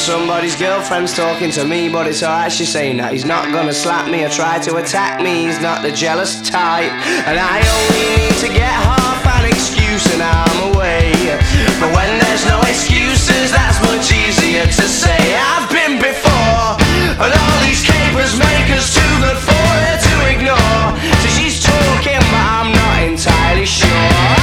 somebody's girlfriend's talking to me, but it's alright, she's saying that he's not gonna slap me or try to attack me. He's not the jealous type, and I only need to get half an excuse and I'm away. But when there's no excuses, that's much easier to say. I've been before, and all these capers make us too good for her to ignore. So she's talking, but I'm not entirely sure.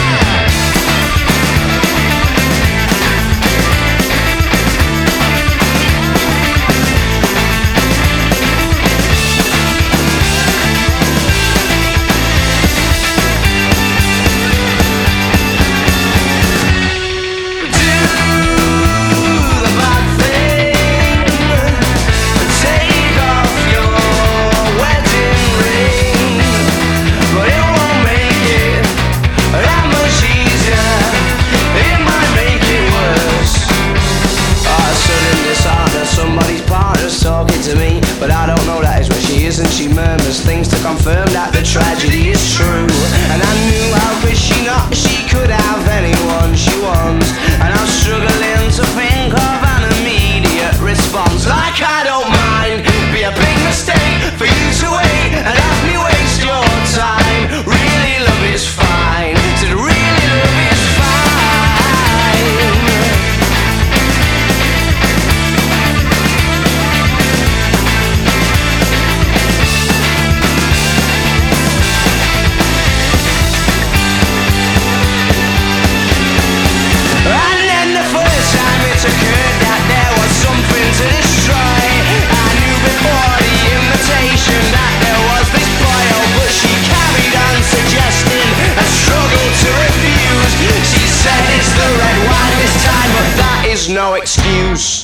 But I don't know that is where she is, and she murmurs things to confirm that the tragedy is true. And I knew, how could she not? She could have anyone she wants, and I'm struggling to think of an immediate response. Like I don't mind, be a big mistake for you to wait and have me waste your time. Really, love is fine. Said really, love is fine. No excuse.